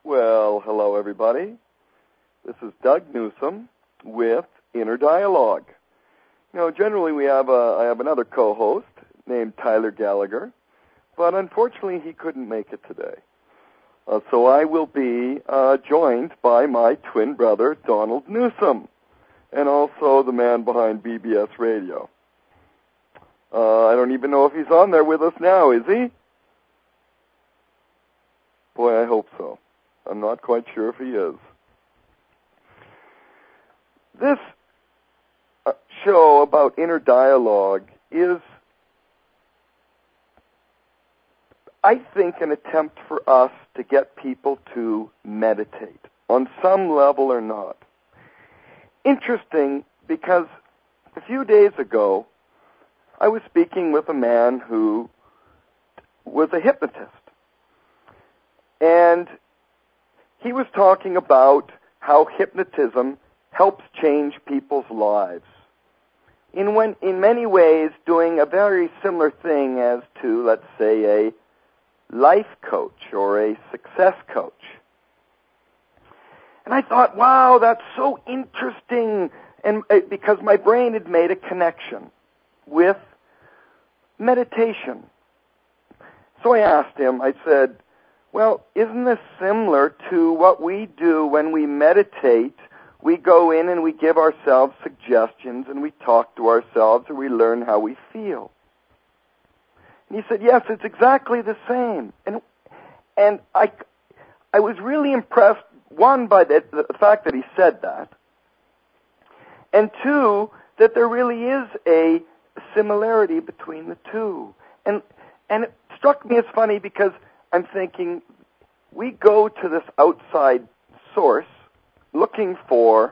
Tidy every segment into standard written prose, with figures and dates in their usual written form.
Well, hello everybody. This is Doug Newsom with Inner Dialogue. Generally I have another co-host named Tyler Gallagher, but unfortunately he couldn't make it today. So I will be joined by my twin brother, Donald Newsom, and also the man behind BBS Radio. I don't even know if he's on there with us now, is he? Boy, I hope so. I'm not quite sure if he is. This show about inner dialogue is, I think, an attempt for us to get people to meditate on some level or not. Interesting, because a few days ago, I was speaking with a man who was a hypnotist. And he was talking about how hypnotism helps change people's lives. In many ways, doing a very similar thing as to, let's say, a life coach or a success coach. And I thought, wow, that's so interesting, and because my brain had made a connection with meditation. So I asked him, I said, well, isn't this similar to what we do when we meditate? We go in and we give ourselves suggestions and we talk to ourselves and we learn how we feel. And he said, yes, it's exactly the same. And I was really impressed, one, by the fact that he said that, and two, that there really is a similarity between the two. And it struck me as funny because I'm thinking, we go to this outside source looking for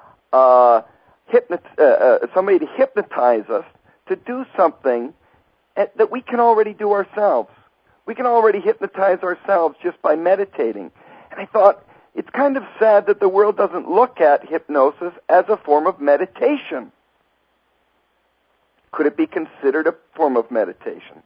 somebody to hypnotize us to do something that we can already do ourselves. We can already hypnotize ourselves just by meditating. And I thought, it's kind of sad that the world doesn't look at hypnosis as a form of meditation. Could it be considered a form of meditation?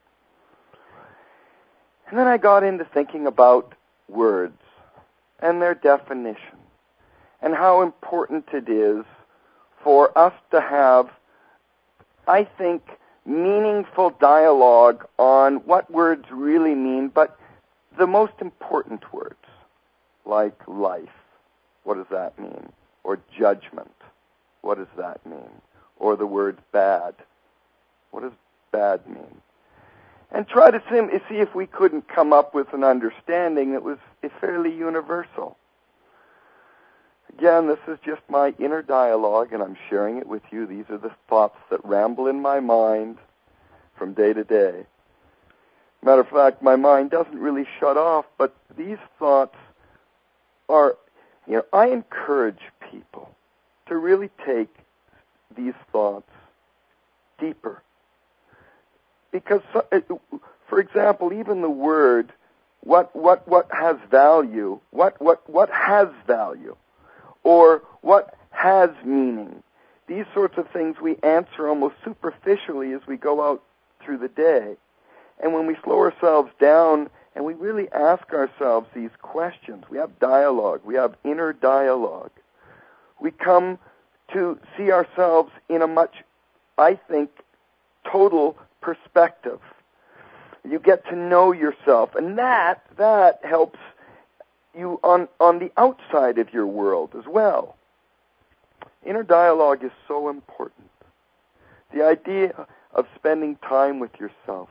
And then I got into thinking about words and their definition and how important it is for us to have, I think, meaningful dialogue on what words really mean, but the most important words, like life, what does that mean? Or judgment, what does that mean? Or the word bad, what does bad mean? And try to see if we couldn't come up with an understanding that was fairly universal. Again, this is just my inner dialogue, and I'm sharing it with you. These are the thoughts that ramble in my mind from day to day. Matter of fact, my mind doesn't really shut off, but these thoughts are, I encourage people to really take these thoughts deeper. Because, for example, even the word, what has value, what has value, or what has meaning, these sorts of things we answer almost superficially as we go out through the day. And when we slow ourselves down and we really ask ourselves these questions, we have dialogue, we have inner dialogue, we come to see ourselves in a much, I think, total perspective. You get to know yourself, and that helps you on the outside of your world as well. Inner dialogue is so important. The idea of spending time with yourself.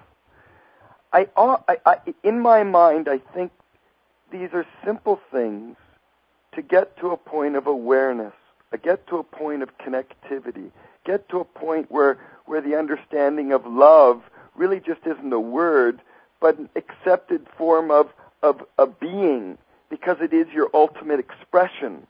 In my mind, I think these are simple things to get to a point of awareness, get to a point of connectivity, get to a point where the understanding of love really just isn't a word, but an accepted form of being, because it is your ultimate expression.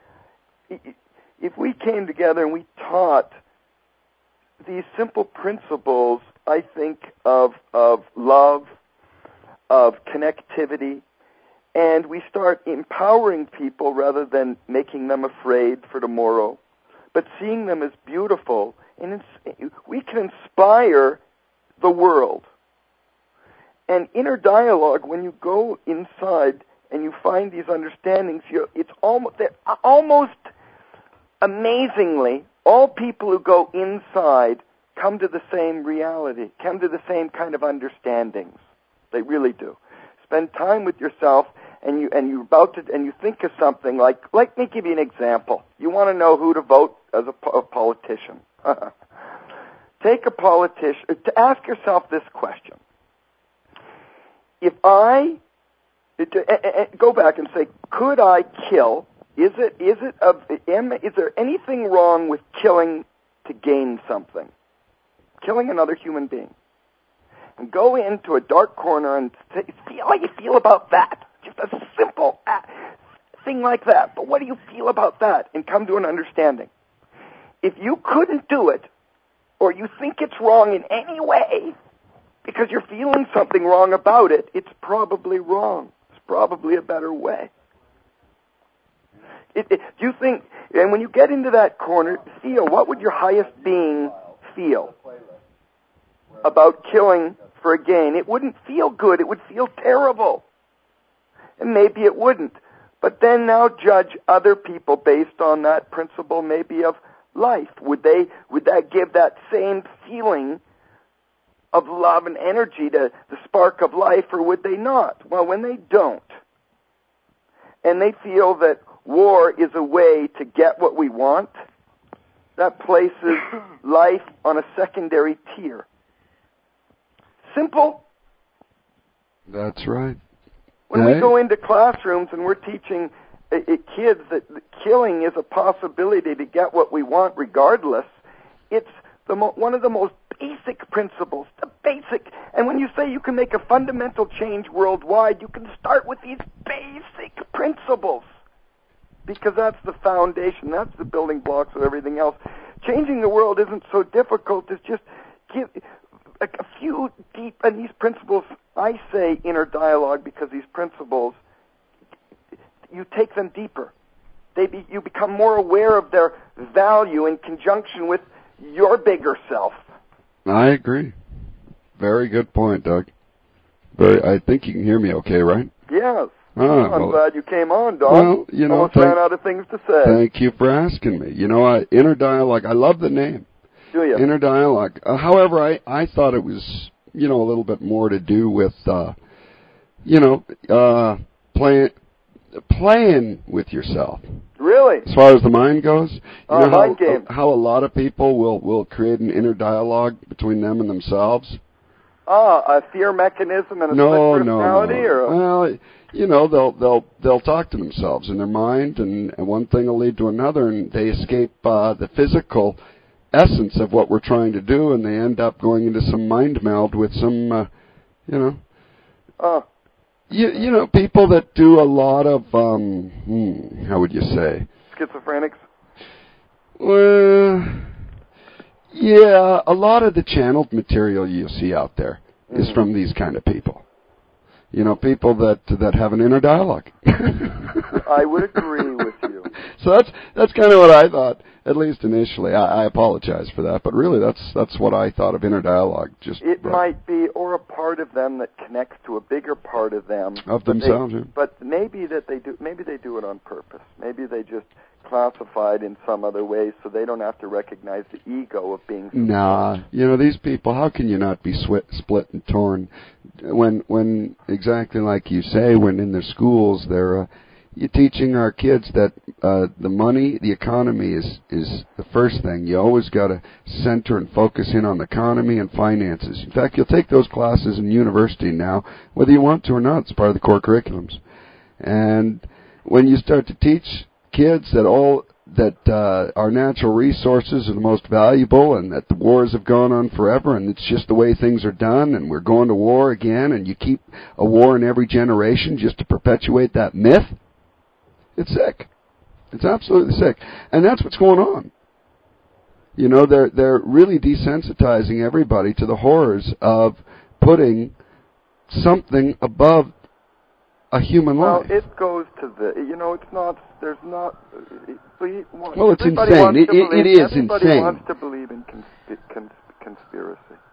If we came together and we taught these simple principles, I think, of love, of connectivity, and we start empowering people rather than making them afraid for tomorrow, but seeing them as beautiful, and we can inspire the world. And inner dialogue, when you go inside and you find these understandings, it's almost amazingly, all people who go inside come to the same reality, come to the same kind of understandings. They really do. Spend time with yourself, and you think of something like. Let me give you an example. You want to know who to vote as a politician. Take a politician. To ask yourself this question: if I go back and say, could I kill? Is there anything wrong with killing to gain something? Killing another human being. And go into a dark corner and feel how you feel about that. Just a simple thing like that. But what do you feel about that? And come to an understanding. If you couldn't do it, or you think it's wrong in any way, because you're feeling something wrong about it, it's probably wrong. It's probably a better way. Do you think, and when you get into that corner, feel, what would your highest being feel about killing for a gain? It wouldn't feel good. It would feel terrible. And maybe it wouldn't. But then now judge other people based on that principle maybe of life. Would that give that same feeling of love and energy to the spark of life, or would they not? Well, when they don't, and they feel that war is a way to get what we want, that places life on a secondary tier. Simple. That's right. When we go into classrooms and we're teaching kids that killing is a possibility to get what we want regardless, it's one of the most basic principles, the basic. And when you say you can make a fundamental change worldwide, you can start with these basic principles, because that's the foundation, that's the building blocks of everything else. Changing the world isn't so difficult. It's just give a few deep, and these principles, I say inner dialogue, because these principles, you take them deeper. You become more aware of their value in conjunction with your bigger self. I agree. Very good point, Doug. I think you can hear me okay, right? Yes. I'm glad you came on, Don. Well, almost ran out of things to say. Thank you for asking me. Inner dialogue, I love the name. Do you? Inner dialogue. However, I thought it was, a little bit more to do with, playing with yourself. Really? As far as the mind goes, mind game. How a lot of people will create an inner dialogue between them and themselves. A fear mechanism and a split personality, or well, they'll talk to themselves in their mind, and one thing will lead to another, and they escape the physical essence of what we're trying to do, and they end up going into some mind meld with some, people that do a lot of, how would you say? Schizophrenics? Well, yeah, a lot of the channeled material you see out there is from these kind of people. People that have an inner dialogue. I would agree with you. So that's kind of what I thought, at least initially. I apologize for that, but really that's what I thought of inner dialogue. Might be, or a part of them that connects to a bigger part of them. Of themselves, But maybe they do it on purpose. Maybe they just classified in some other way so they don't have to recognize the ego of being... Nah, these people, how can you not be split and torn when exactly like you say, when in their schools they're you're teaching our kids that the money, the economy is the first thing. You always got to center and focus in on the economy and finances. In fact, you'll take those classes in university now, whether you want to or not. It's part of the core curriculums. And when you start to teach kids that our natural resources are the most valuable, and that the wars have gone on forever, and it's just the way things are done, and we're going to war again, and you keep a war in every generation just to perpetuate that myth, it's sick. It's absolutely sick. And that's what's going on. They're really desensitizing everybody to the horrors of putting something above a human life. Well, it goes to it's not, there's not... Well, it's insane. It is insane. Everybody wants to believe in conspiracy.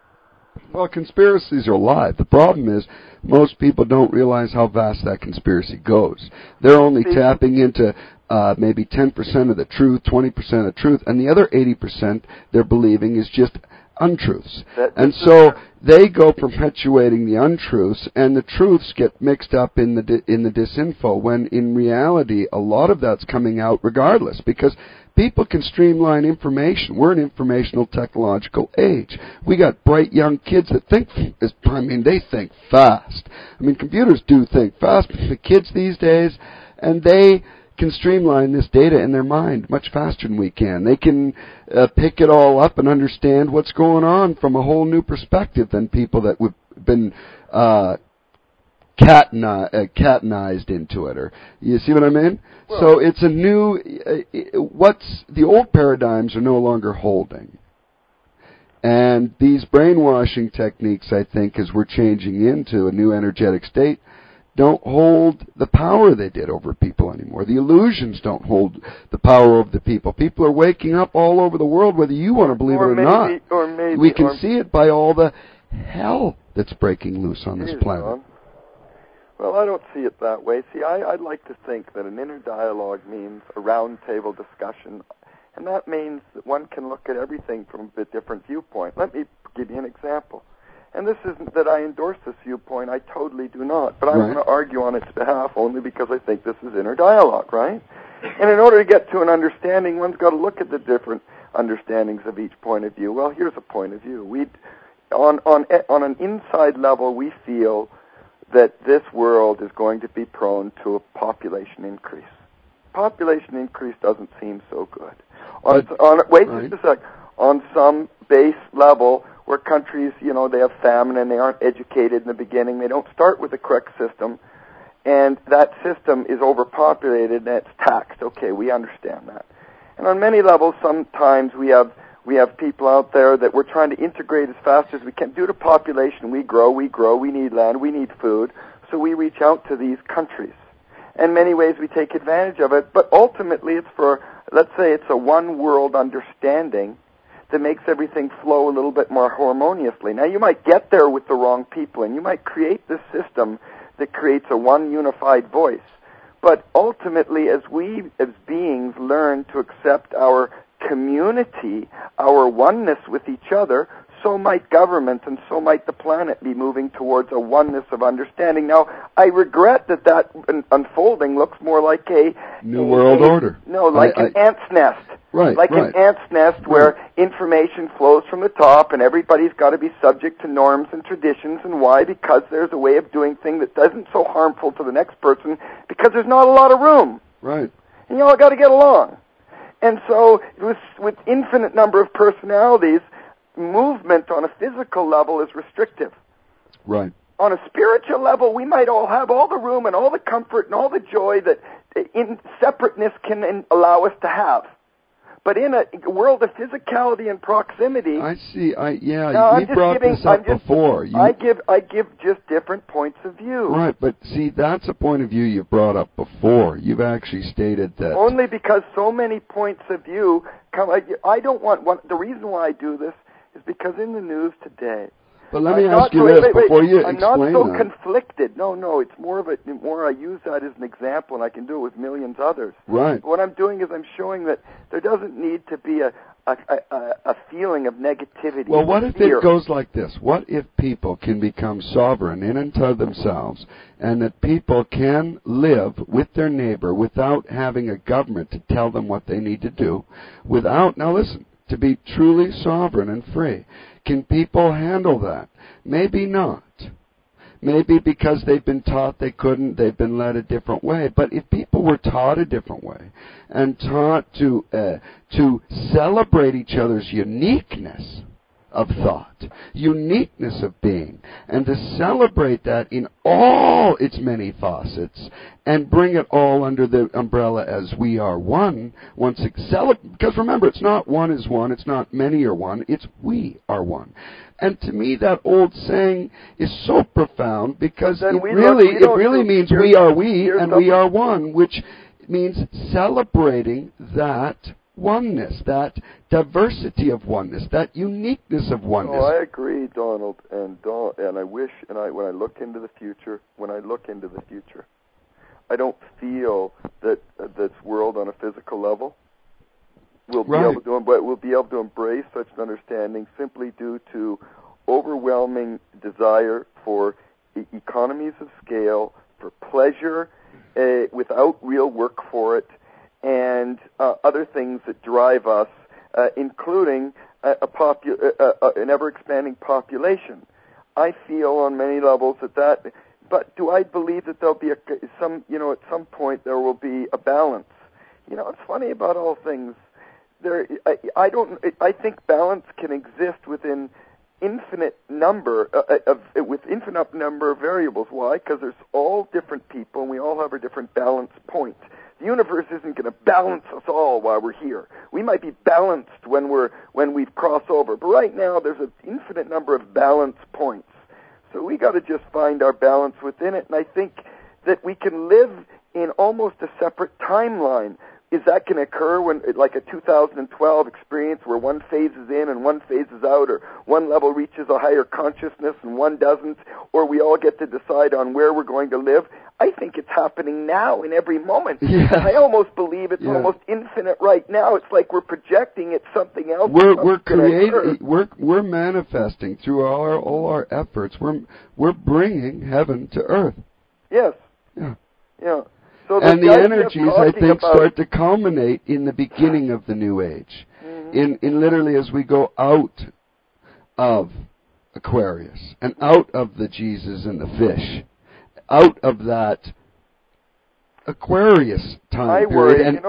Well, conspiracies are alive. The problem is most people don't realize how vast that conspiracy goes. They're only tapping into maybe 10% of the truth, 20% of the truth, and the other 80% they're believing is just untruths. And so they go perpetuating the untruths, and the truths get mixed up in the disinfo, when in reality a lot of that's coming out regardless, because people can streamline information. We're an informational technological age. We got bright young kids that think, they think fast. I mean, computers do think fast, but the kids these days, and they can streamline this data in their mind much faster than we can. They can pick it all up and understand what's going on from a whole new perspective than people that have been catenized into it. Or you see what I mean? Well, so it's a new. What's the old paradigms are no longer holding, and these brainwashing techniques, I think, as we're changing into a new energetic state, don't hold the power they did over people anymore. The illusions don't hold the power over the people. People are waking up all over the world, whether you want to believe it or not. We can see it by all the hell that's breaking loose on this planet. Ron. Well, I don't see it that way. See, I'd like to think that an inner dialogue means a round-table discussion, and that means that one can look at everything from a different viewpoint. Let me give you an example. And this isn't that I endorse this viewpoint. I totally do not. But I want to argue on its behalf only because I think this is inner dialogue, right? And in order to get to an understanding, one's got to look at the different understandings of each point of view. Well, here's a point of view. On an inside level, we feel that this world is going to be prone to a population increase. Population increase doesn't seem so good. Just a sec. On some base level, where countries, they have famine and they aren't educated in the beginning, they don't start with the correct system, and that system is overpopulated and it's taxed. Okay, we understand that. And on many levels, sometimes we have people out there that we're trying to integrate as fast as we can. Due to population, we grow, we need land, we need food, so we reach out to these countries. In many ways, we take advantage of it, but ultimately it's for, let's say it's a one-world understanding that makes everything flow a little bit more harmoniously. Now, you might get there with the wrong people, and you might create this system that creates a one unified voice. But ultimately, as we as beings learn to accept our community, our oneness with each other, so might government and so might the planet be moving towards a oneness of understanding. Now, I regret that unfolding looks more like a New World Order. No, like an ant's nest. Right, like an ant's nest where information flows from the top and everybody's got to be subject to norms and traditions. And why? Because there's a way of doing things that isn't so harmful to the next person because there's not a lot of room. Right. And you all got to get along. And so with infinite number of personalities, movement on a physical level is restrictive. Right. On a spiritual level, we might all have all the room and all the comfort and all the joy that in separateness can allow us to have. But in a world of physicality and proximity, I see. You brought this up before. I give just different points of view. Right, but see, that's a point of view you brought up before. You've actually stated that only because so many points of view come. I don't want one. The reason why I do this is because in the news today. But let me ask you this before you explain that. I'm not so conflicted. No, it's more I use that as an example, and I can do it with millions others. Right. What I'm doing is I'm showing that there doesn't need to be a feeling of negativity. Well, what if it goes like this? What if people can become sovereign in and of themselves, and that people can live with their neighbor without having a government to tell them what they need to do, now listen, to be truly sovereign and free? Can people handle that? Maybe not. Maybe because they've been taught they couldn't, they've been led a different way. But if people were taught a different way and taught to celebrate each other's uniqueness of thought, uniqueness of being, and to celebrate that in all its many facets, and bring it all under the umbrella as we are one, because remember, it's not one is one, it's not many are one, it's we are one. And to me, that old saying is so profound because it really means we are we and we are one, which means celebrating that oneness, that diversity of oneness, that uniqueness of oneness. Oh, I agree, Donald, and I wish, when I look into the future, I don't feel that this world on a physical level will be able to embrace such an understanding simply due to overwhelming desire for economies of scale, for pleasure without real work for it, and other things that drive us, including an ever-expanding population. I feel on many levels that. But do I believe that there'll be at some point there will be a balance? It's funny about all things. I think balance can exist within infinite number with infinite number of variables. Why? Because there's all different people, and we all have a different balance point. The universe isn't going to balance us all while we're here. We might be balanced when we've crossed over, but right now there's an infinite number of balance points. So we got to just find our balance within it, and I think that we can live in almost a separate timeline. Is that going to occur when, like a 2012 experience where one phases in and one phases out, or one level reaches a higher consciousness and one doesn't, or we all get to decide on where we're going to live? I think it's happening now in every moment. Yeah. And I almost believe it's almost infinite right now. It's like we're projecting at something else. We're creating. We're manifesting through all our efforts. We're bringing heaven to earth. Yes. Yeah. Yeah. So and the energies, I think, start to culminate in the beginning of the new age. Mm-hmm. In literally as we go out of Aquarius and out of the Jesus and the fish, out of that Aquarius time period. And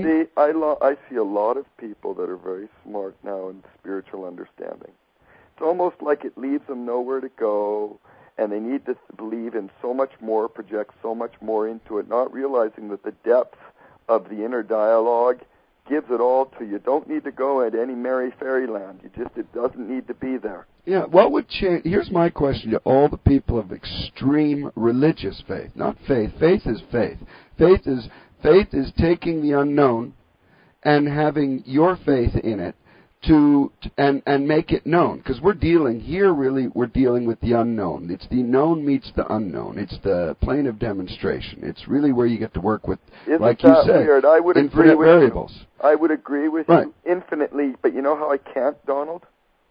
I see a lot of people that are very smart now in spiritual understanding. It's almost like it leaves them nowhere to go, and they need to believe in so much more, project so much more into it, not realizing that the depth of the inner dialogue gives it all to you. Don't need to go into any merry fairyland. It doesn't need to be there. Yeah, what would change? Here's my question to all the people of extreme religious faith. Not faith. Faith is faith. Faith is taking the unknown and having your faith in it and make it known. Because we're dealing with the unknown. It's the known meets the unknown. It's the plane of demonstration. It's really where you get to work with, like you said, weird? I would infinite variables. I would agree with you infinitely, but you know how I can't, Donald?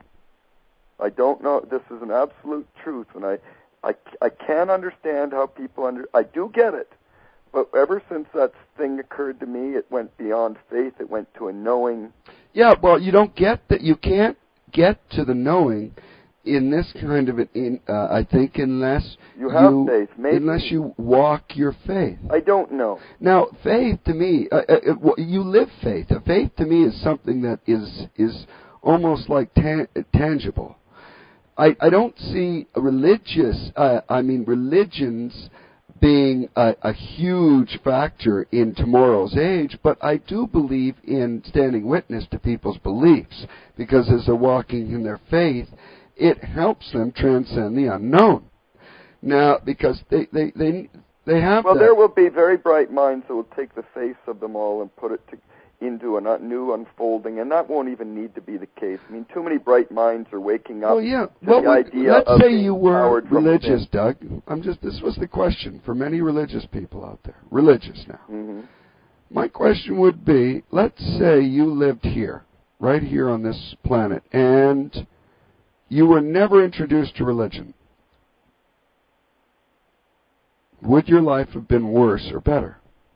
I don't know. This is an absolute truth, and I can't understand how people I do get it, but ever since that thing occurred to me, it went beyond faith. It went to a knowing. Yeah, well, you don't get that. You can't get to the knowing in this kind of I think, unless you have faith. Maybe. Unless you walk your faith. I don't know. Now, faith to me, you live faith. Faith to me is something that is almost like tangible. I don't see religions being a huge factor in tomorrow's age, but I do believe in standing witness to people's beliefs, because as they're walking in their faith, it helps them transcend the unknown. Now, because they have. Well, there will be very bright minds that will take the face of them all and put it into a new unfolding, and that won't even need to be the case. I mean, too many bright minds are waking up to the idea of let's say you were religious, within. Doug. This was the question for many religious people out there. Religious now. Mm-hmm. My question would be, let's say you lived here, right here on this planet, and you were never introduced to religion. Would your life have been worse or better?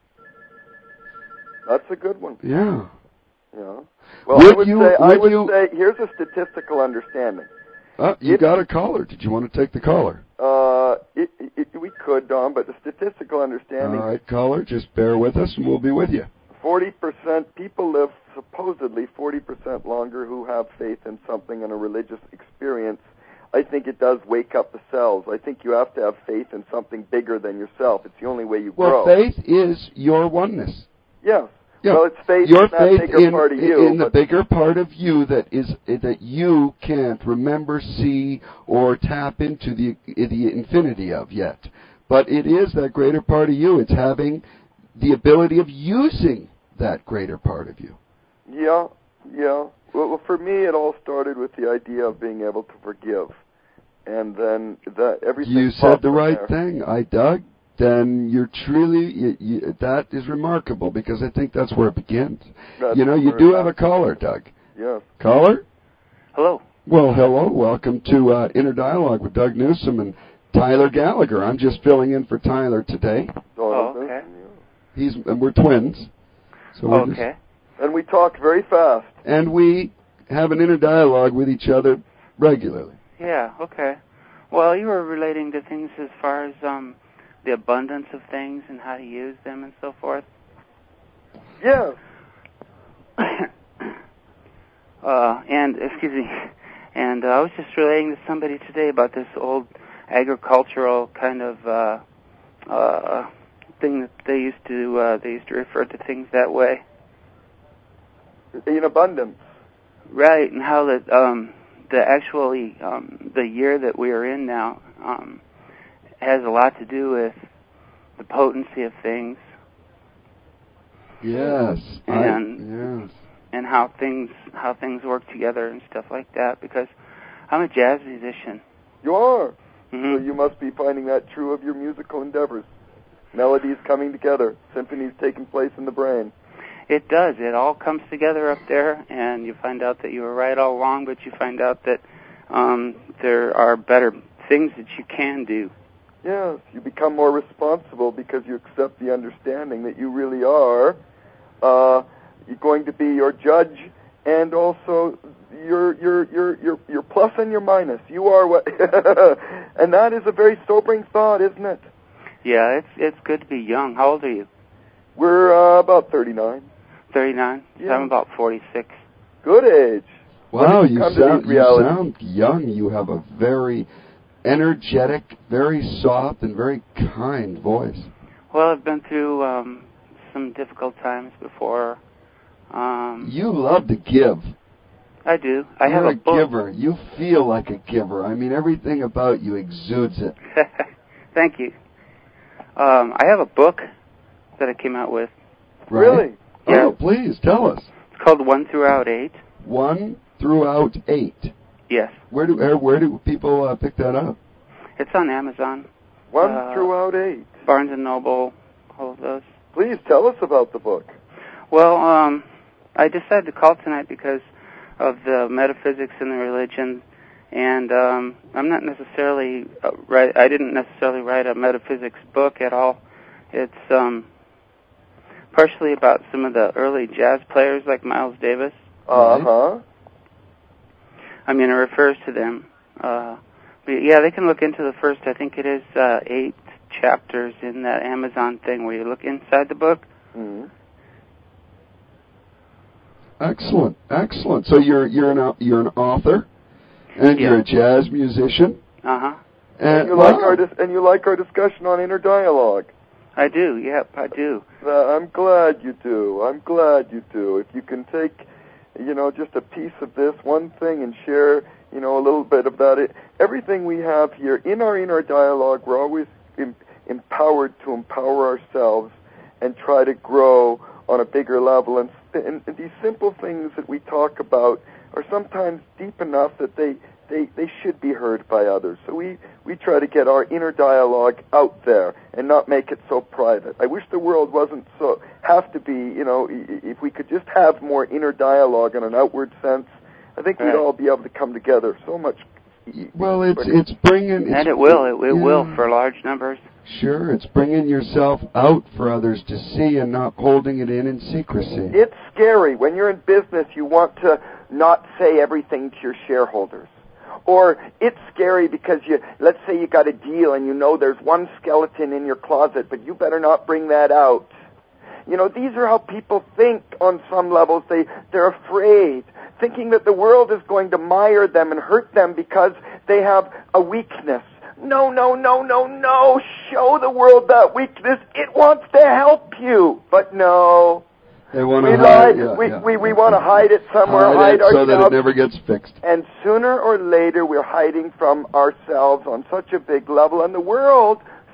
That's a good one. Yeah. Yeah. Well, I would say here's a statistical understanding. You got a caller. Did you want to take the caller? We could, Don, but the statistical understanding. All right, caller, just bear with us, and we'll be with you. 40% people live supposedly 40% longer who have faith in something in a religious experience. I think it does wake up the cells. I think you have to have faith in something bigger than yourself. It's the only way you grow. Well, faith is your oneness. Yes. Yeah. Well, it's faith your in that faith bigger part of you. In the bigger part of you that you can't remember, see, or tap into the infinity of yet. But it is that greater part of you. It's having the ability of using that greater part of you. Yeah. Well, for me, it all started with the idea of being able to forgive, and then everything. You said the right thing, Doug. Then you're truly that is remarkable, because I think that's where it begins. You do have a caller, Doug. Yes. Caller? Hello. Well, hello. Welcome to Inner Dialogue with Doug Newsom and Tyler Gallagher. I'm just filling in for Tyler today. Oh, okay. And we're twins. So we're okay. And we talk very fast. And we have an inner dialogue with each other regularly. Yeah, okay. Well, you were relating to things as far as the abundance of things and how to use them and so forth. Yeah. And I was just relating to somebody today about this old agricultural kind of thing that they used to refer to things that way. In abundance. Right, and how that the year that we are in now has a lot to do with the potency of things. Yes. And how things work together and stuff like that. Because I'm a jazz musician. You are. Mm-hmm. So you must be finding that true of your musical endeavors. Melodies coming together, symphonies taking place in the brain. It does. It all comes together up there, and you find out that you were right all along, but you find out that there are better things that you can do. Yes, you become more responsible because you accept the understanding that you really are you're going to be your judge and also your plus and your minus. You are what, and that is a very sobering thought, isn't it? Yeah, it's good to be young. How old are you? We're about 39. 39? Yeah. I'm about 46. Good age. Wow, you sound young. You have a very energetic, very soft, and very kind voice. Well, I've been through some difficult times before. You love to give. I do. You're have a book. Giver. You feel like a giver. I mean, everything about you exudes it. Thank you. I have a book that I came out with. Right? Really? Yeah. Oh, please, tell us. It's called 1 Throughout 8. 1 Throughout 8. Yes. Where do people pick that up? It's on Amazon. 1 Throughout 8. Barnes & Noble, all of those. Please tell us about the book. Well, I decided to call tonight because of the metaphysics and the religion, and I'm not necessarily I didn't necessarily write a metaphysics book at all. It's partially about some of the early jazz players like Miles Davis. Uh-huh. I mean, it refers to them. But yeah, they can look into the first, I think it is 8 chapters in that Amazon thing where you look inside the book. Mm-hmm. Excellent. So you're an author, and you're a jazz musician. Uh-huh. And you like our discussion on inner dialogue. I do. Yep, I do. I'm glad you do. If you can take, just a piece of this one thing and share, a little bit of that. Everything we have here in our inner dialogue, we're always empowered to empower ourselves and try to grow on a bigger level. And these simple things that we talk about are sometimes deep enough that they should be heard by others. So we try to get our inner dialogue out there and not make it so private. I wish the world wasn't have to be, if we could just have more inner dialogue in an outward sense, I think we'd all be able to come together so much. Well, it's bringing... And it will for large numbers. Sure, it's bringing yourself out for others to see and not holding it in secrecy. It's scary. When you're in business, you want to not say everything to your shareholders. Or it's scary because let's say you got a deal and there's one skeleton in your closet, but you better not bring that out. These are how people think on some levels. They're afraid, thinking that the world is going to mire them and hurt them because they have a weakness. No. Show the world that weakness. It wants to help you. But no. They want to hide it. We want to hide it somewhere, hide it so ourselves. that it never gets fixed. And sooner or later, we're hiding from ourselves on such a big level, and the world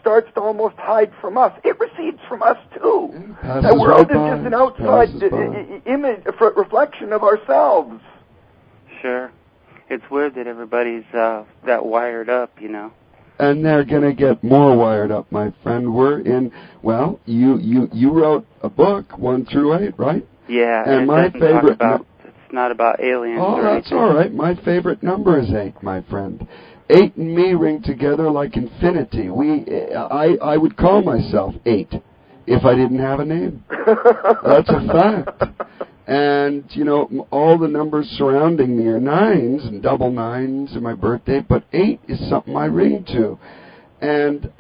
starts to almost hide from us. It recedes from us too. Passes The world right is just an outside image, reflection of ourselves. Sure. It's weird that everybody's that wired up, you know. And they're going to get more wired up, my friend. We're in, well, you wrote a book, 1 through 8, right? Yeah, and my favorite... It's not about aliens or that's anything. all right. My favorite number is 8, my friend. 8 and me ring together like infinity. I would call myself 8 if I didn't have a name. That's a fact. And, you know, all the numbers surrounding me are 9s and double 9s and my birthday, but 8 is something I ring to. And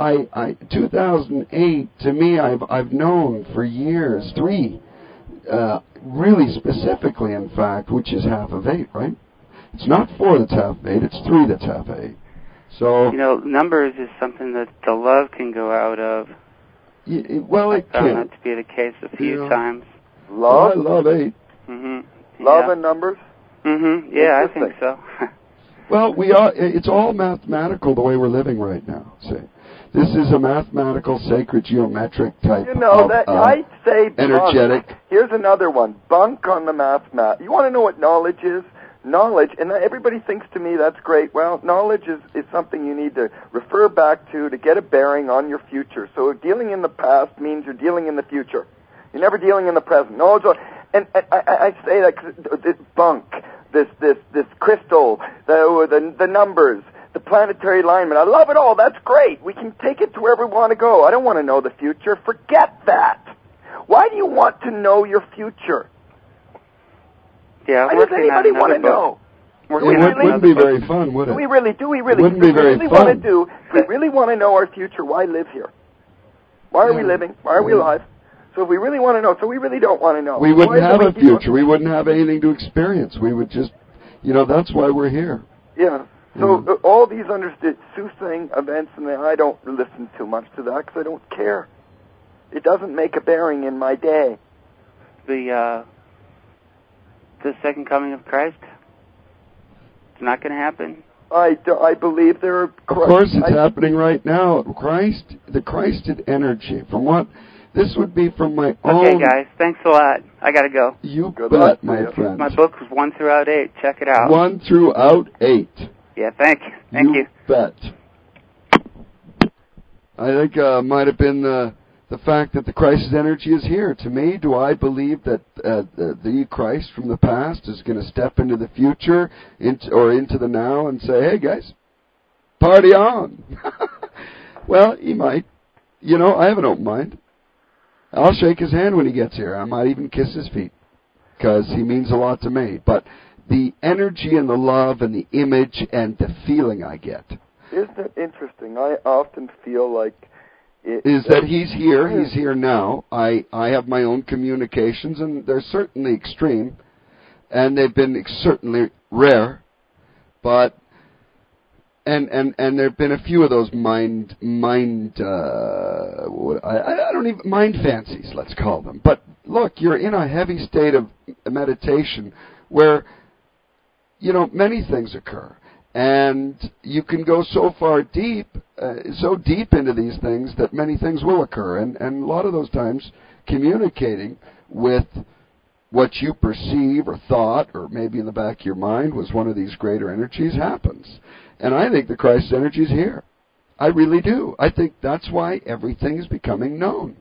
2008, to me, I've known for years, 3, really specifically, in fact, which is half of 8, right? It's not 4 that's half of 8, it's 3 that's half of 8. So, you know, numbers is something that the love can go out of. Well, it can. I found that to be the case a few times. Love? I love 8. Mm-hmm. Love and numbers? Mm-hmm. Yeah, I think so. Well, it's all mathematical the way we're living right now, see. This is a mathematical, sacred, geometric type I'd say energetic. Bunk. Here's another one. Bunk on the math. You want to know what knowledge is? Knowledge, and everybody thinks to me that's great. Well, knowledge is something you need to refer back to get a bearing on your future. So dealing in the past means you're dealing in the future. You're never dealing in the present. Knowledge, and I say that because this bunk, this crystal, the numbers, the planetary alignment. I love it all. That's great. We can take it to wherever we want to go. I don't want to know the future. Forget that. Why do you want to know your future? Yeah, why does anybody want to know? It wouldn't be very fun, would it? Do we really? It wouldn't be very fun. If we really want to know our future, why live here? Why are we living? Why are we alive? So if we really want to know, so we really don't want to know. We wouldn't have a future. We wouldn't have anything to experience. We would just, that's why we're here. Yeah. So all these soothing events, and I don't listen too much to that because I don't care. It doesn't make a bearing in my day. The second coming of Christ? It's not going to happen? I believe there are... Of course it's happening right now. The Christed energy. From what... This would be from my own... Okay, guys. Thanks a lot. I got to go. You bet, my friend. My book was 1 through 8. Check it out. 1 through 8. Yeah, thank you. Thank you. You bet. I think might have been the fact that the Christ's energy is here. To me, do I believe that the Christ from the past is going to step into the future into the now and say, hey, guys, party on? Well, he might. I have an open mind. I'll shake his hand when he gets here. I might even kiss his feet because he means a lot to me. But the energy and the love and the image and the feeling I get. Isn't it interesting? I often feel like... is that he's here now. I have my own communications, and they're certainly extreme, and they've been certainly rare, but and there have been a few of those mind fancies, let's call them. But look, you're in a heavy state of meditation where many things occur. And you can go so deep into these things that many things will occur. And a lot of those times, communicating with what you perceive or thought, or maybe in the back of your mind was one of these greater energies, happens. And I think the Christ energy is here. I really do. I think that's why everything is becoming known.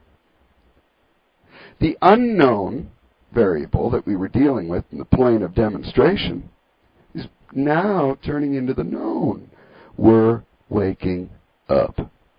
The unknown variable that we were dealing with in the plane of demonstration is now turning into the known. We're waking up.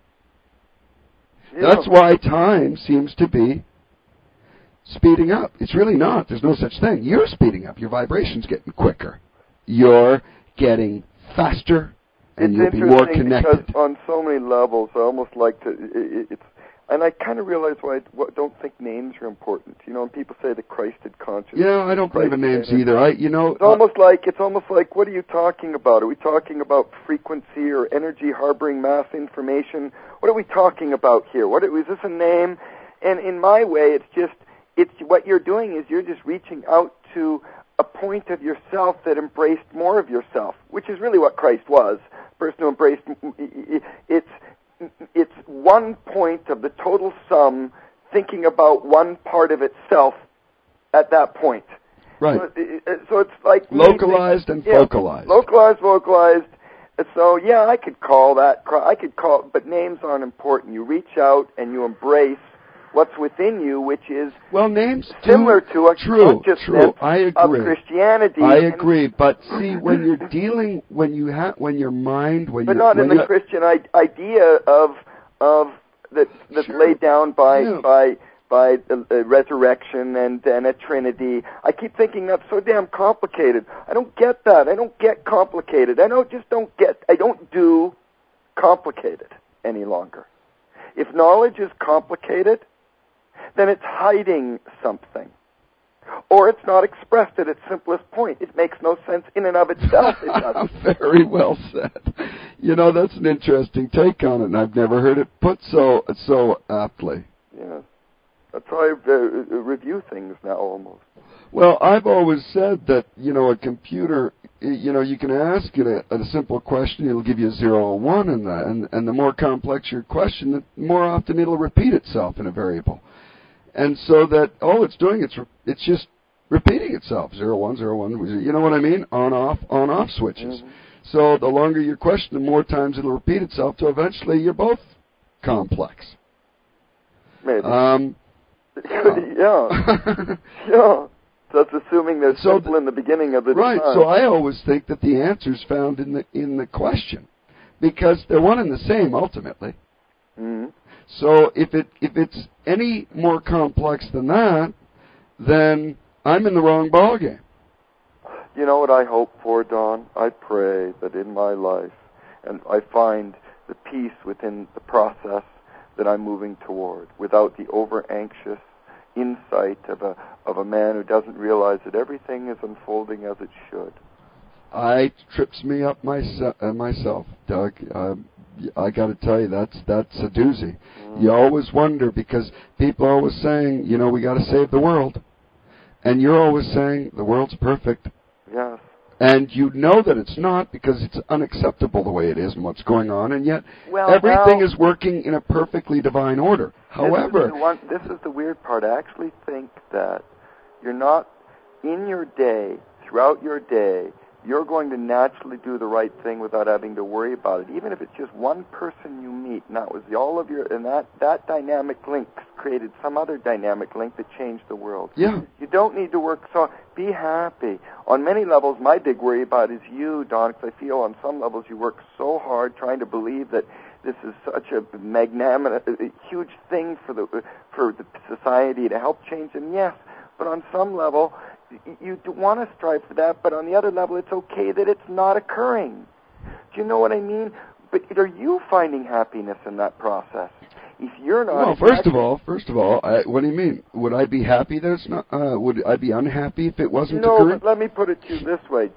Yeah. That's why time seems to be speeding up. It's really not. There's no such thing. You're speeding up. Your vibration's getting quicker. You're getting faster, and you'll be more connected. Because on so many levels, I almost like to... And I kind of realize why I don't think names are important. And people say the Christed consciousness. Yeah, I don't believe in names either. It's almost like, what are you talking about? Are we talking about frequency or energy harboring mass information? What are we talking about here? Is this a name? And in my way, it's what you're doing is you're just reaching out to a point of yourself that embraced more of yourself, which is really what Christ was. A person who embraced it's one point of the total sum thinking about one part of itself at that point. Right. So it's like localized and focalized. Localized, vocalized. So yeah, I could call, but names aren't important. You reach out and you embrace what's within you, which is names similar to a consciousness I agree. of Christianity. I agree, but see, when you're dealing, when your mind, but not in the Christian idea of that's laid down by the resurrection and a Trinity. I keep thinking that's so damn complicated. I don't get that. I don't get complicated. I don't do complicated any longer. If knowledge is complicated, then it's hiding something. Or it's not expressed at its simplest point. It makes no sense in and of itself. It doesn't. Very well said. That's an interesting take on it, and I've never heard it put so aptly. Yeah. That's how I review things now, almost. Well, I've always said that, a computer, you can ask it a simple question, it'll give you a 0 or 1 in that, and the more complex your question, the more often it'll repeat itself in a variable. And so that all it's doing, it's just repeating itself, 0, 1, 0, 1, you know what I mean? On, off switches. Mm-hmm. So the longer your question, the more times it'll repeat itself, so eventually you're both complex. Maybe. Yeah. Yeah. That's assuming they're simple in the beginning of the design. Right. So I always think that the answer's found in the question, because they're one and the same ultimately. Mm-hmm. So if it's any more complex than that, then I'm in the wrong ballgame. You know what I hope for, Don? I pray that in my life, and I find the peace within the process that I'm moving toward, without the over-anxious insight of a man who doesn't realize that everything is unfolding as it should. It trips me up myself, Doug. I got to tell you, that's a doozy. You always wonder, because people are always saying, we got to save the world, and you're always saying the world's perfect. Yes. And you know that it's not, because it's unacceptable the way it is and what's going on, and yet everything is working in a perfectly divine order. However, this is the weird part. I actually think that you're not, in your day, throughout your day, you're going to naturally do the right thing without having to worry about it, even if it's just one person you meet, and that was that dynamic link created some other dynamic link that changed the world. Yeah. You don't need to work so. Be happy. On many levels, my big worry about is you, Don, because I feel on some levels you work so hard trying to believe that this is such a magnanimous, huge thing for the society to help change them. Yes, but on some level, you want to strive for that, but on the other level, it's okay that it's not occurring. Do you know what I mean? But are you finding happiness in that process? If you're not... Well, first of all, what do you mean? Would I be happy that it's not... would I be unhappy if it wasn't occurring? No, but let me put it to you this way.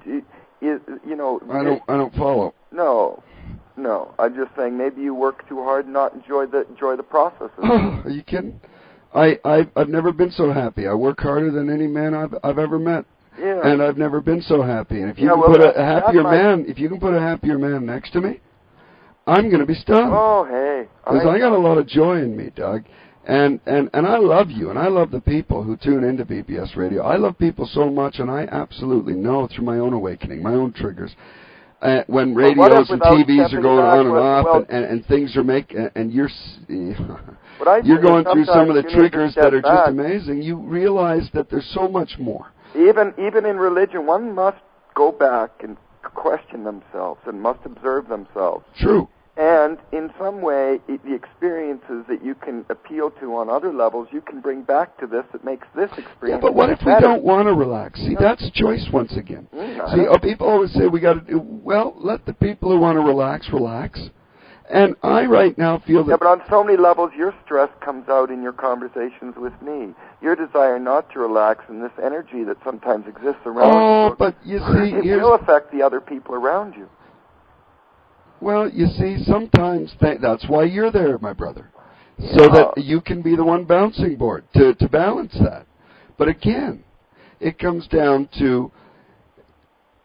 I don't follow. No. I'm just saying maybe you work too hard and not enjoy the process. Are you kidding? I've never been so happy. I work harder than any man I've ever met. Yeah. And I've never been so happy. And if you can put a happier man next to me, I'm going to be stunned. Oh, hey. Because I got a lot of joy in me, Doug. And I love you, and I love the people who tune into BBS Radio. I love people so much, and I absolutely know through my own awakening, my own triggers, when radios and TVs are going on and off, and things are and you're going through some of the triggers that are just amazing, you realize that there's so much more. Even in religion, one must go back and question themselves and must observe themselves. True. And in some way, the experiences that you can appeal to on other levels, you can bring back to this that makes this experience Yeah, but what if better? we don't want to relax? See, that's choice once again. See, people always say we got to do, well, let the people who want to relax. And I right now feel that... Yeah, but on so many levels, your stress comes out in your conversations with me. Your desire not to relax and this energy that sometimes exists around you. Oh, but you see... It will affect the other people around you. Well, you see, sometimes that's why you're there, my brother, so that you can be the one bouncing board to balance that. But again, it comes down to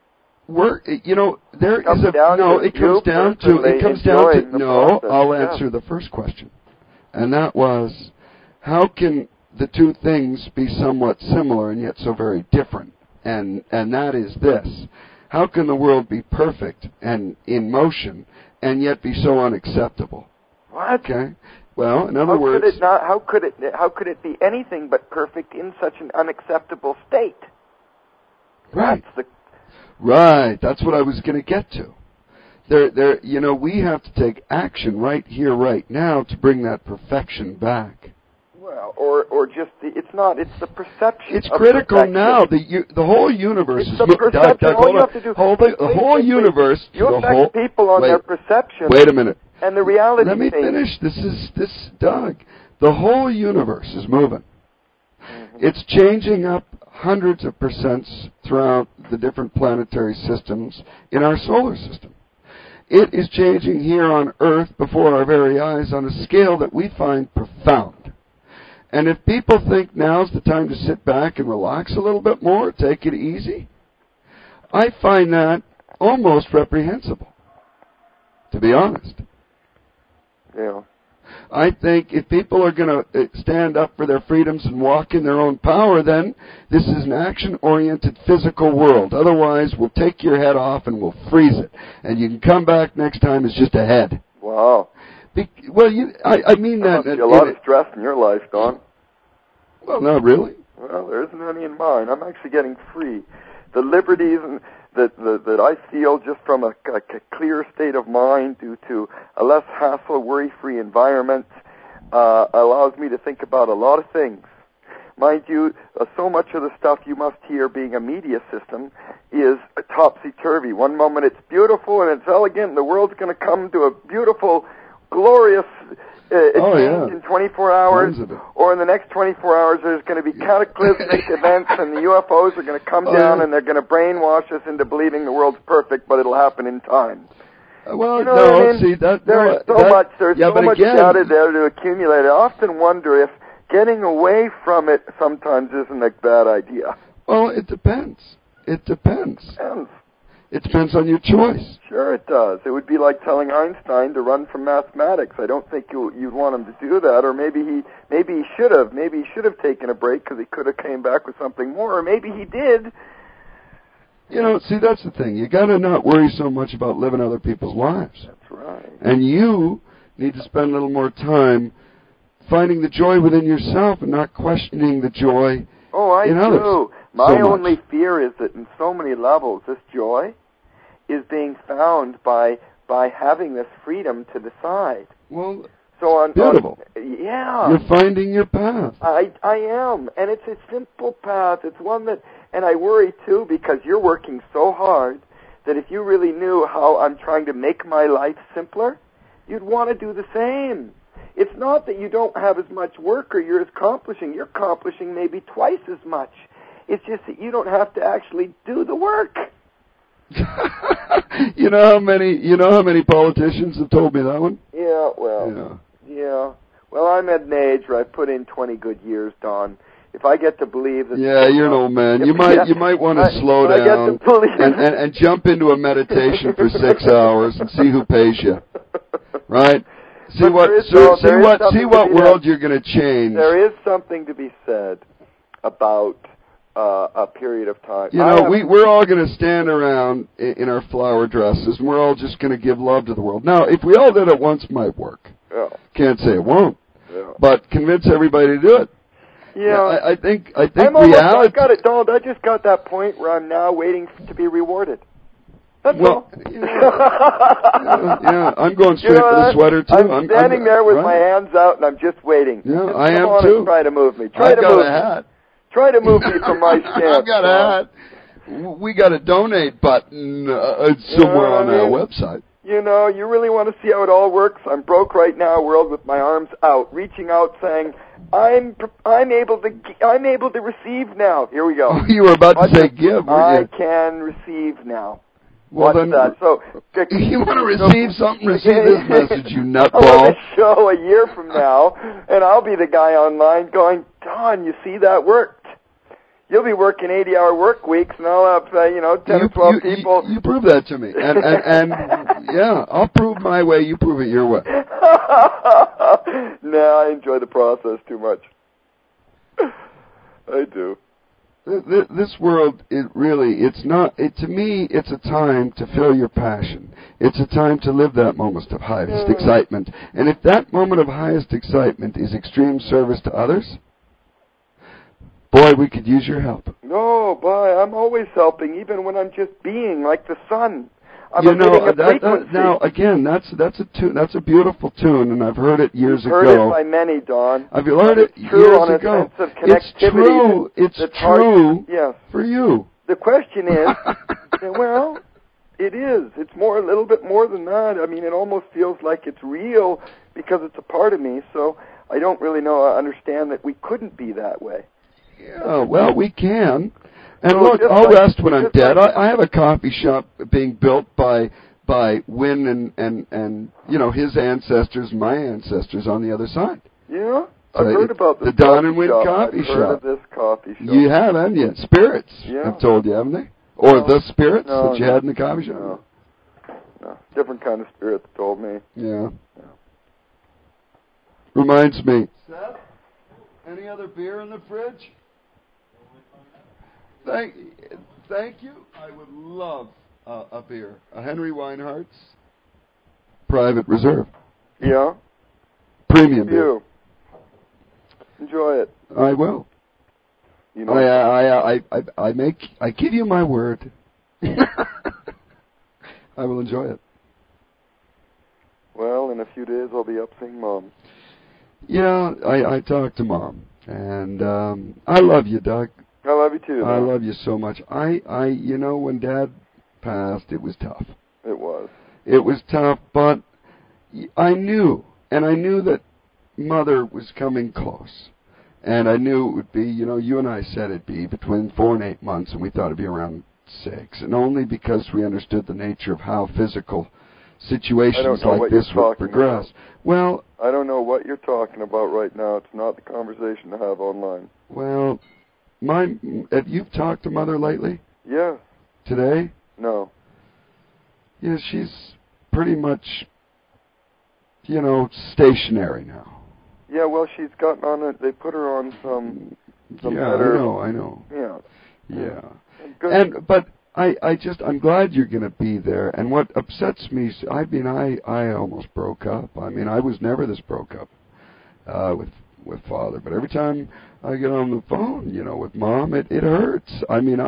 there is a no. It comes down to no. I'll answer the first question, and that was, how can the two things be somewhat similar and yet so very different? And that is this: how can the world be perfect and in motion and yet be so unacceptable? What? Okay. Well, in other words, how could it be anything but perfect in such an unacceptable state? Right. Right. That's what I was going to get to. We have to take action right here, right now, to bring that perfection back. Well, or just it's the perception. It's critical perfection. Now. The whole universe is the perception. All you have to do. The whole universe. You affect people on their perception. Wait a minute. And the reality. Let me finish. This, Doug. The whole universe is moving. Mm-hmm. It's changing up hundreds of percents throughout the different planetary systems in our solar system. It is changing here on Earth before our very eyes on a scale that we find profound. And if people think now's the time to sit back and relax a little bit more, take it easy, I find that almost reprehensible, to be honest. Yeah. I think if people are going to stand up for their freedoms and walk in their own power, then this is an action-oriented physical world. Otherwise, we'll take your head off and we'll freeze it. And you can come back next time as just a head. Wow. I mean that. Must be a lot of stress in your life, Don. Well, not really. Well, there isn't any in mine. I'm actually getting free. The liberties that I feel just from a clear state of mind due to a less hassle, worry-free environment allows me to think about a lot of things. Mind you, so much of the stuff you must hear being a media system is topsy-turvy. One moment it's beautiful and it's elegant and the world's going to come to a beautiful, glorious change in 24 hours, or in the next 24 hours there's going to be cataclysmic events and the UFOs are going to come down and they're going to brainwash us into believing the world's perfect, but it'll happen in time. Well, you know what I mean? See, there's so much data there to accumulate. I often wonder if getting away from it sometimes isn't a bad idea. Well, it depends. It depends on your choice. Sure it does. It would be like telling Einstein to run from mathematics. I don't think you'd want him to do that, or maybe he should have. Maybe he should have taken a break because he could have came back with something more, or maybe he did. See, that's the thing. You got to not worry so much about living other people's lives. That's right. And you need to spend a little more time finding the joy within yourself and not questioning the joy in others. Do. My only fear is that in so many levels, this joy is being found by having this freedom to decide. Well, beautiful. Yeah. You're finding your path. I am. And it's a simple path. It's one that, and I worry too because you're working so hard that if you really knew how I'm trying to make my life simpler, you'd want to do the same. It's not that you don't have as much work or you're accomplishing maybe twice as much. It's just that you don't have to actually do the work. You know how many politicians have told me that one? Yeah, Well, I'm at an age where I put in 20 good years, Don. If I get to believe that... Yeah, you're an old man. You might want to slow down and jump into a meditation for 6 hours and see who pays you. Right? See what world you're going to change. There is something to be said about a period of time. We're all going to stand around in our flower dresses, and we're all just going to give love to the world. Now, if we all did it once, it might work. Yeah. Can't say it won't. Yeah. But convince everybody to do it. Yeah. I think reality... I got it, Donald. I just got that point where I'm now waiting to be rewarded. That's all. Yeah, I'm going straight for the sweater, too. I'm standing there with my hands out, and I'm just waiting. Yeah, just I am, on too. And try to move me. I've got a hat. Try to move me from my stance. I've got a hat. We got a donate button somewhere on our website. You really want to see how it all works? I'm broke right now, world, with my arms out, reaching out, saying, I'm able to receive now. Here we go. Oh, you were about to say give, weren't you? I can receive now. Well, what's that? So, you want to receive something? Receive this message, you nutball. I'll have a show a year from now, and I'll be the guy online going, Don, you see that worked. You'll be working 80-hour work weeks, and I'll have 10 or 12 people. You prove that to me, and yeah, I'll prove my way. You prove it your way. No, I enjoy the process too much. I do. This world, to me, it's a time to feel your passion. It's a time to live that moment of highest excitement. And if that moment of highest excitement is extreme service to others, boy, we could use your help. No, boy, I'm always helping, even when I'm just being like the sun. Now again, that's a tune. That's a beautiful tune, and I've heard it years ago. You've heard it by many, Don. I've heard it years ago. It's true. It's true for you. The question is, well, it is. It's a little bit more than that. I mean, it almost feels like it's real because it's a part of me. So I don't really understand that we couldn't be that way. Yeah, well, we can. And look, I'll rest when I'm dead. I have a coffee shop being built by Wynn and his ancestors, my ancestors on the other side. Yeah, I've heard about this. The Don and Wynn coffee shop. I've heard of this coffee shop. You have, haven't you? Spirits have told you, haven't they? Or the spirits that you had in the coffee shop? No, different kind of spirit that told me. Yeah. Reminds me. Seth, any other beer in the fridge? Thank you. I would love a beer. A Henry Weinhardt's Private Reserve. Yeah. Premium beer. Enjoy it. I will. I give you my word. I will enjoy it. Well, in a few days I'll be up seeing Mom. Yeah, I talked to Mom, and I love you, Doug. I love you too. I love you so much. When Dad passed, it was tough. It was. It was tough, but I knew that Mother was coming close. And I knew it would be, you and I said it'd be between 4 and 8 months, and we thought it'd be around 6. And only because we understood the nature of how physical situations like this would progress. Well, I don't know what you're talking about right now. It's not the conversation to have online. Well, have you talked to Mother lately? Yeah. Today? No. Yeah, she's pretty much, stationary now. Yeah, well, she's gotten on it. They put her on some better. I know. Yeah. Good. But I'm glad you're going to be there. And what upsets me, I almost broke up. I mean, I was never this broke up with Father. But every time I get on the phone, with Mom, it hurts. I mean,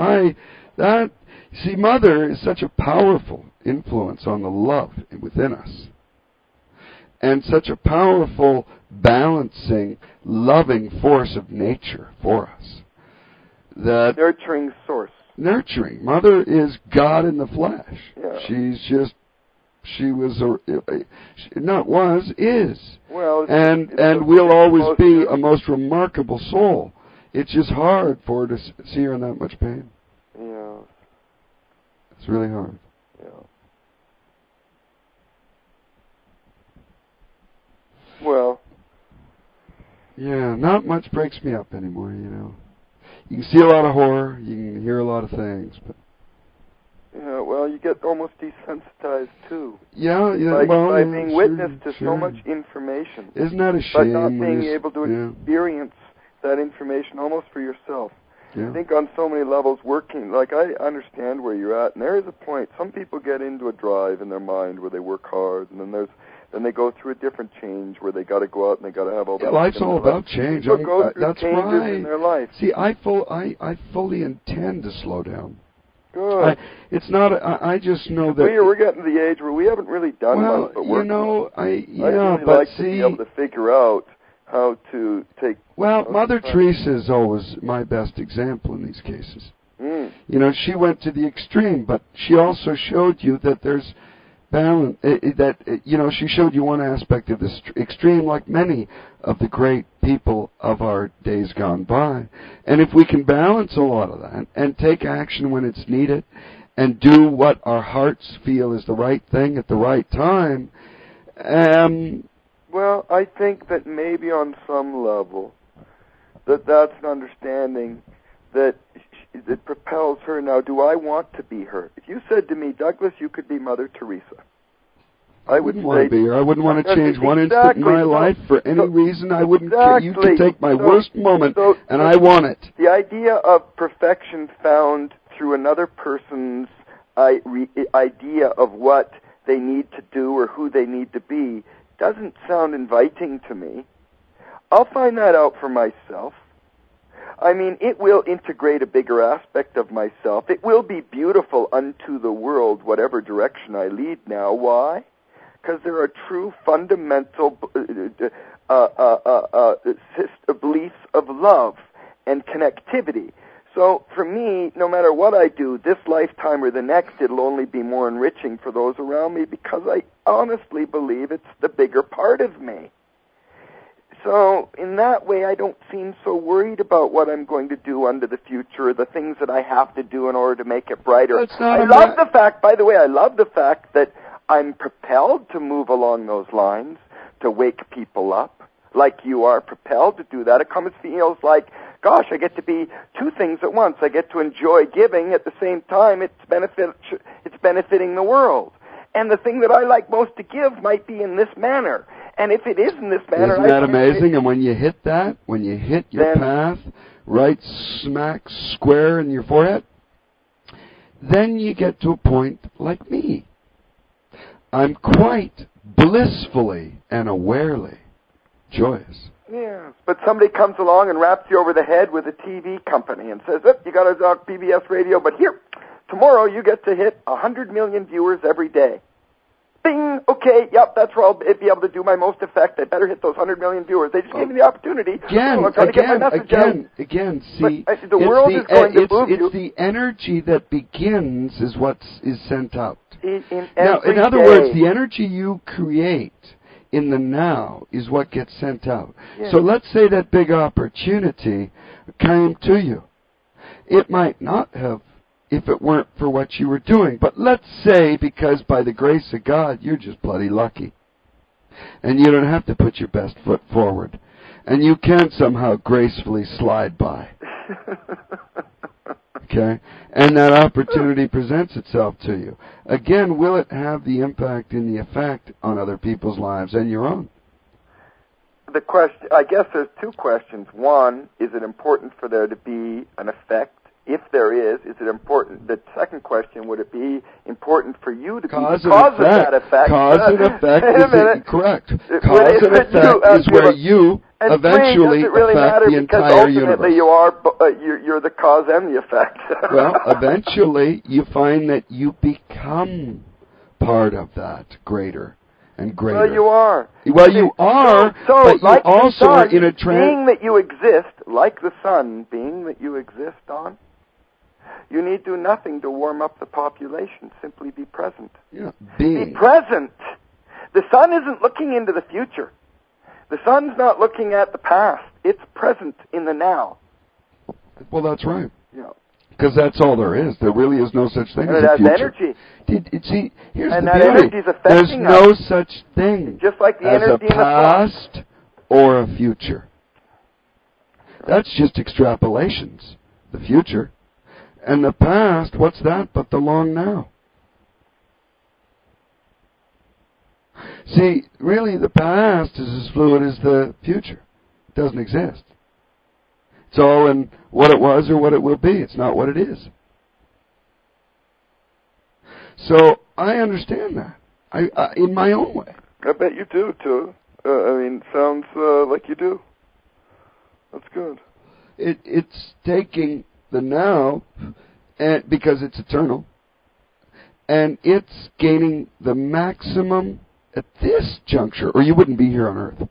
Mother is such a powerful influence on the love within us. And such a powerful, balancing, loving force of nature for us. That nurturing source. Nurturing. Mother is God in the flesh. Yeah. Is. Well, and will always be a most remarkable soul. It's just hard for her to see her in that much pain. Yeah. It's really hard. Yeah. Well. Yeah, not much breaks me up anymore, You can see a lot of horror, you can hear a lot of things, but... Yeah, well, you get almost desensitized, too. Yeah, by being witness to so much information. Isn't that a shame? But not being able to experience that information almost for yourself. Yeah. I think on so many levels working, I understand where you're at, and there is a point. Some people get into a drive in their mind where they work hard, and then they go through a different change where they got to go out and they got to have all that. Life's all about change. People go through that's changes right. in their life. See, I fully intend to slow down. Good. It's not. I just know that we're getting to the age where we haven't really done much but work. I'd really like to be able to figure out how to take. Well, Mother Teresa is always my best example in these cases. Mm. She went to the extreme, but she also showed you that there's balance. She showed you one aspect of this extreme, like many of the great people of our days gone by. And if we can balance a lot of that and take action when it's needed, and do what our hearts feel is the right thing at the right time. Well, I think that maybe on some level that's an understanding that propels her. Now, do I want to be her? If you said to me, Douglas, you could be Mother Teresa, I wouldn't want to be her. I wouldn't want to change one instant in my life for any reason. I wouldn't care. You could take my worst moment, and I want it. The idea of perfection found through another person's idea of what they need to do or who they need to be doesn't sound inviting to me. I'll find that out for myself. I mean, it will integrate a bigger aspect of myself. It will be beautiful unto the world, whatever direction I lead now. Why? Because there are true fundamental beliefs of love and connectivity. So for me, no matter what I do, this lifetime or the next, it'll only be more enriching for those around me because I honestly believe it's the bigger part of me. So in that way, I don't seem so worried about what I'm going to do under the future or the things that I have to do in order to make it brighter. I love the fact, by the way, that I'm propelled to move along those lines, to wake people up, like you are propelled to do that. It comes feels like, gosh, I get to be two things at once. I get to enjoy giving at the same time it's benefiting the world. And the thing that I like most to give might be in this manner. And if it is in this manner... Isn't that amazing? And when you hit that, when you hit your path right smack square in your forehead, then you get to a point like me. I'm quite blissfully and awarely joyous. Yeah, but somebody comes along and raps you over the head with a TV company and says, you got to talk PBS radio, but here, tomorrow you get to hit 100 million viewers every day. Bing, okay, yep, that's where I'll be able to do my most effect. I better hit those 100 million viewers. They just gave me the opportunity. Again, see, but, the world is going to move you. It's the energy that begins is what is sent out. In other words, the energy you create in the now is what gets sent out. Yeah. So let's say that big opportunity came to you. It might not have if it weren't for what you were doing. But let's say, because by the grace of God, you're just bloody lucky. And you don't have to put your best foot forward. And you can somehow gracefully slide by. Okay? And that opportunity presents itself to you. Again, will it have the impact and the effect on other people's lives and your own? The question, I guess there's two questions. One, is it important for there to be an effect? If there is it important? The second question, would it be important for you to be the cause of that effect? Cause and effect is correct. Cause and effect is where you eventually affect the entire universe. Ultimately, you're the cause and the effect. Well, eventually, you find that you become part of that greater and greater. Well, you are. Well, you are, but like you also are in a being that you exist, like the sun, being that you exist on, you need do nothing to warm up the population. Simply be present. Yeah, be present. The sun isn't looking into the future. The sun's not looking at the past. It's present in the now. Well, that's right. Yeah. Because that's all there is. There really is no such thing as a future. Energy. See, here's and the that beauty. Energy's affecting There's no us. such thing just like the as energy a past or a future. That's just extrapolations. The future. And the past, what's that but the long now? See, really the past is as fluid as the future. It doesn't exist. It's all in what it was or what it will be. It's not what it is. So I understand that. I in my own way. I bet you do, too. Sounds like you do. That's good. It's taking the now, and because it's eternal, and it's gaining the maximum at this juncture, or you wouldn't be here on Earth.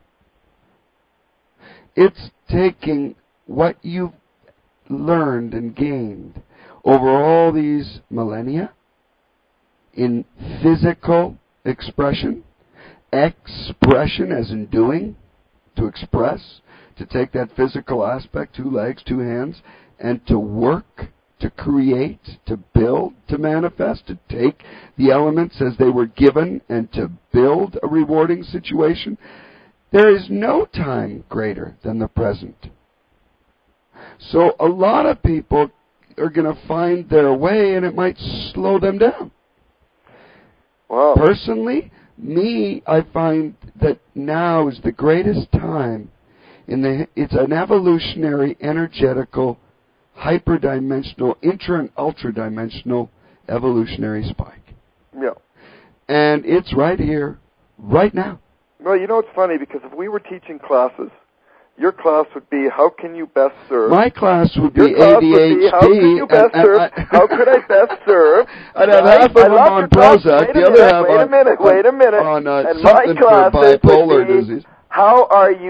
It's taking what you've learned and gained over all these millennia in physical expression as in doing, to express, to take that physical aspect, 2 legs, 2 hands, and to work, to create, to build, to manifest, to take the elements as they were given and to build a rewarding situation. There is no time greater than the present. So a lot of people are going to find their way, and it might slow them down. Wow. Personally, I find that now is the greatest time. It's an evolutionary, energetical, hyperdimensional, intra and ultra-dimensional evolutionary spike. Yeah. And it's right here, right now. Well, you know, it's funny, because if we were teaching classes, your class would be, how can you best serve? My class would be your class ADHD. Would be, how can you best serve? How could I best serve? I'd have half of them on Prozac, the other half on... Wait a minute. On and something my for bipolar be, disease. How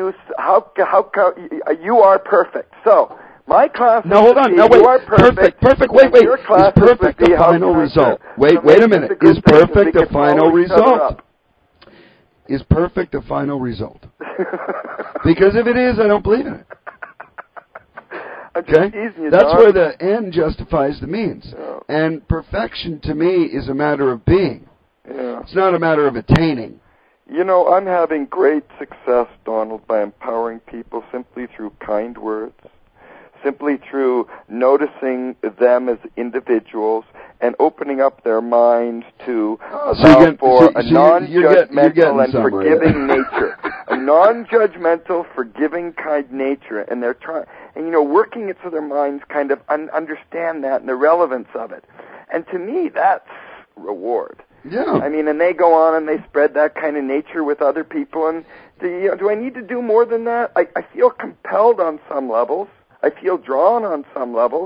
you are perfect. So, my class No, hold on. No, wait. You are perfect. Wait. Your class Is perfect a final result? Wait a minute. Is perfect a final result? Is perfect a final result? Because if it is, I don't believe in it. Okay? That's where the end justifies the means. Yeah. And perfection, to me, is a matter of being. Yeah. It's not a matter of attaining. You know, I'm having great success, Donald, by empowering people simply through kind words, simply through noticing them as individuals and opening up their minds to allow for a non-judgmental and forgiving nature. A non-judgmental, forgiving, kind nature. And they're trying, and you know, working it so their minds kind of understand that and the relevance of it. And to me, that's reward. Yeah. I mean, and they go on and they spread that kind of nature with other people. And do I need to do more than that? I feel compelled on some levels. I feel drawn on some levels.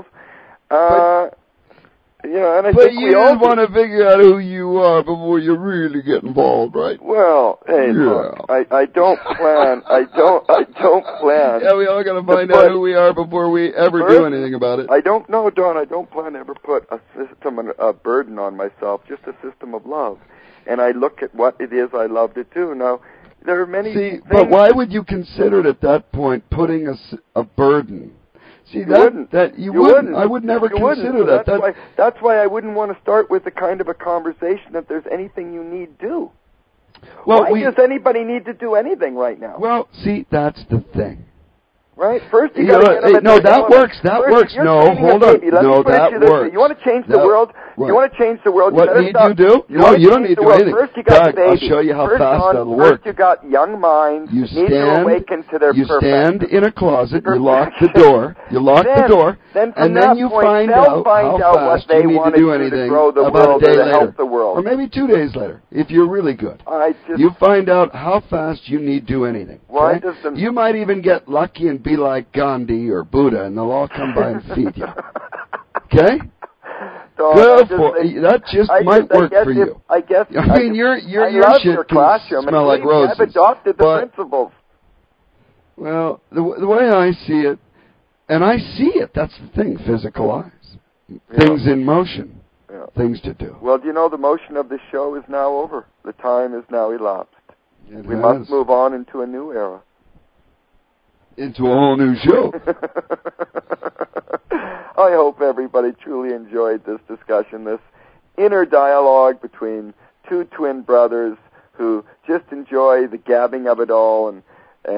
And I but think you we all want to figure out who you are before you really get involved, right? Well, hey, look, I don't plan. Yeah, we all got to find out who we are before we ever do anything about it. I don't know, Don. I don't plan to ever put a system, a burden on myself, just a system of love. And I look at what it is I love to do. Now, there are many things. But why would you consider it at that point putting a burden? See, you wouldn't. I would never consider that. That's why I wouldn't want to start with the kind of a conversation that there's anything you need do. Well, why does anybody need to do anything right now? Well, see, that's the thing. Right? First you got to get them No, that works. That works. No, hold on. No, that works. You want to change the world? Right. You want to change the world? What need you do? No, you don't need to do anything. First you got Doug, I'll show you how fast that'll work. First you got young minds need to awaken to their purpose. You stand in a closet, you lock the door, and then you find out how fast you need to do anything about a day later. Or maybe 2 days later, if you're really good. You find out how fast you need to do anything. You might even get lucky and be like Gandhi or Buddha, and they'll all come by and feed you. Okay? That just might work for you. I mean, your shit can smell like roses. I've adopted the principles. Well, the way I see it, and I see it, that's the thing, physical eyes. Things in motion. Yeah. Things to do. Well, do you know the motion of this show is now over? The time is now elapsed. We must move on into a new era. Into a whole new show. I hope everybody truly enjoyed this discussion, this inner dialogue between two twin brothers who just enjoy the gabbing of it all and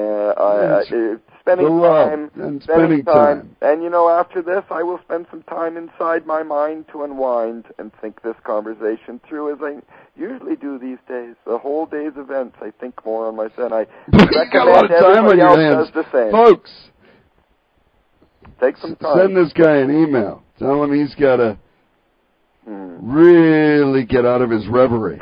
spending time. And, you know, after this, I will spend some time inside my mind to unwind and think this conversation through, as I usually do these days. The whole day's events, I think more on myself. I recommend everybody else does the same. Folks, take some time. Send this guy an email. Tell him he's got to really get out of his reverie.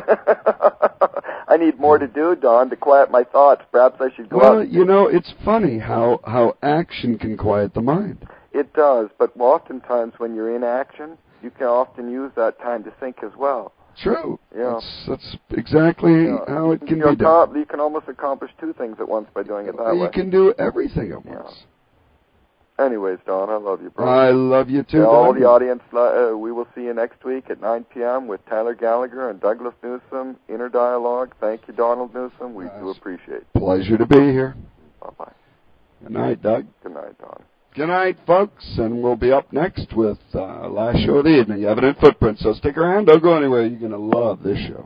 I need more to do, Don, to quiet my thoughts. Perhaps I should go out. Well, you know, it's funny how action can quiet the mind. It does, but oftentimes when you're in action, you can often use that time to think as well. True. Yeah. That's exactly how it can be done. You can almost accomplish two things at once by doing it that way. You can do everything at once. Anyways, Don, I love you, brother. I love you too, all the audience, we will see you next week at 9 p.m. with Tyler Gallagher and Douglas Newsom, Inner Dialogue. Thank you, Donald Newsom. We do appreciate it. Pleasure to be here. Bye-bye. Good night, Doug. Good night, Don. Good night, folks, and we'll be up next with last show of the evening, Evident Footprints. So stick around. Don't go anywhere. You're going to love this show.